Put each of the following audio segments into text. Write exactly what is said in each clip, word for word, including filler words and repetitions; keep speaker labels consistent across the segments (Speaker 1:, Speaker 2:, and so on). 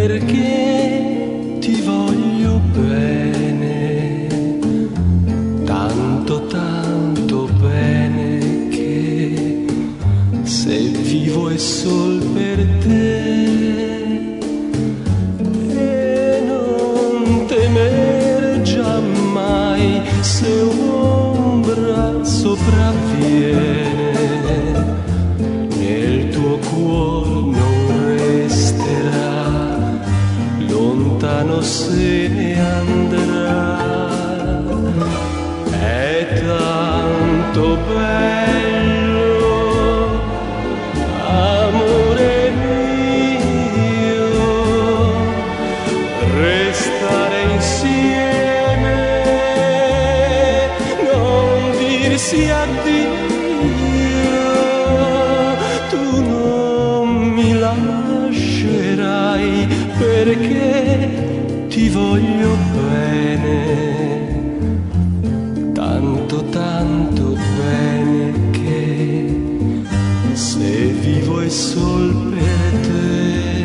Speaker 1: perché ti voglio bene, tanto tanto bene che se vivo è sol per te. E non temere giammai se un'ombra sopravviene, nel tuo cuore non resterà, lontano se ne andrà. È tanto bello, amore mio, restare insieme, non dirsi addio. Tu non mi lascerai perché ti voglio bene, tanto tanto bene che se vivo è sol per te.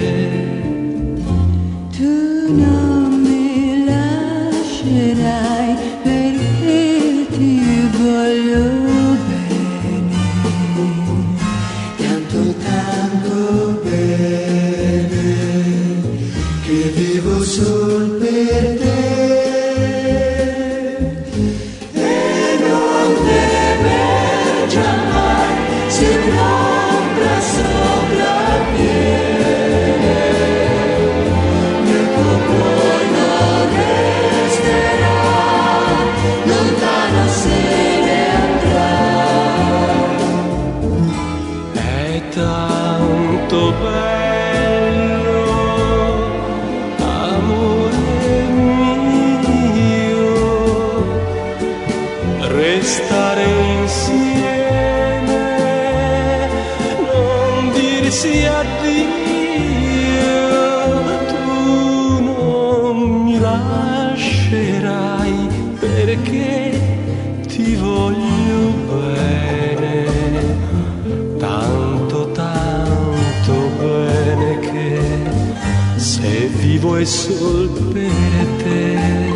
Speaker 2: Tu non mi lascerai perché ti voglio bene, tanto tanto bene che vivo sol per te. E non temer giammai se un'ombra sopravviene, nel tuo cuore non resterà, lontano se ne andrà.
Speaker 1: È tanto bello, amore mio, restare insieme, non dirsi addio. Tu non mi lascerai perché ti voglio bene, tanto tanto bene che se vivo è sol per te.